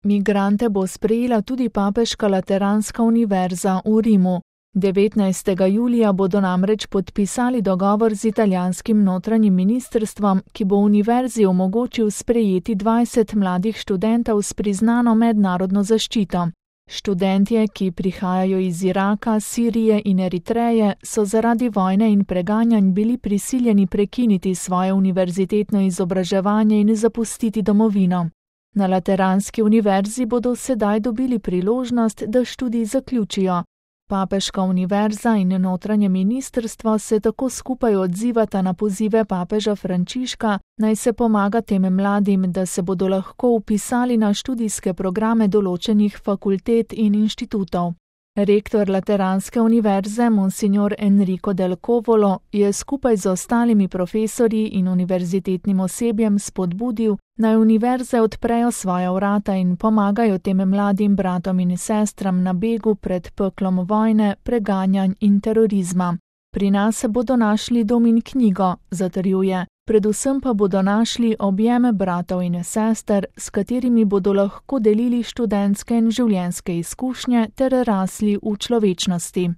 Migrante bo sprejela tudi Papeška Lateranska univerza v Rimu. 19. julija bodo namreč podpisali dogovor z italijanskim notranjim ministrstvom, ki bo univerzi omogočil sprejeti 20 mladih študentov s priznano mednarodno zaščito. Študentje, ki prihajajo iz Iraka, Sirije in Eritreje, so zaradi vojne in preganjanj bili prisiljeni prekiniti svoje univerzitetno izobraževanje in zapustiti domovino. Na Lateranski univerzi bodo sedaj dobili priložnost, da študij zaključijo. Papeška univerza in notranje ministrstvo se tako skupaj odzivata na pozive papeža Frančiška, naj se pomaga tem mladim, da se bodo lahko vpisali na študijske programe določenih fakultet in inštitutov. Rektor Lateranske univerze, monsignor Enrico Del Covolo, je skupaj z ostalimi profesorji in univerzitetnim osebjem spodbudil, naj univerze odprejo svoja vrata in pomagajo tem mladim bratom in sestram na begu pred peklom vojne, preganjanj in terorizma. Pri nas se bodo našli dom in knjigo, zatrjuje, predvsem pa bodo našli objeme bratov in sester, s katerimi bodo lahko delili študentske in življenjske izkušnje ter rasli v človečnosti.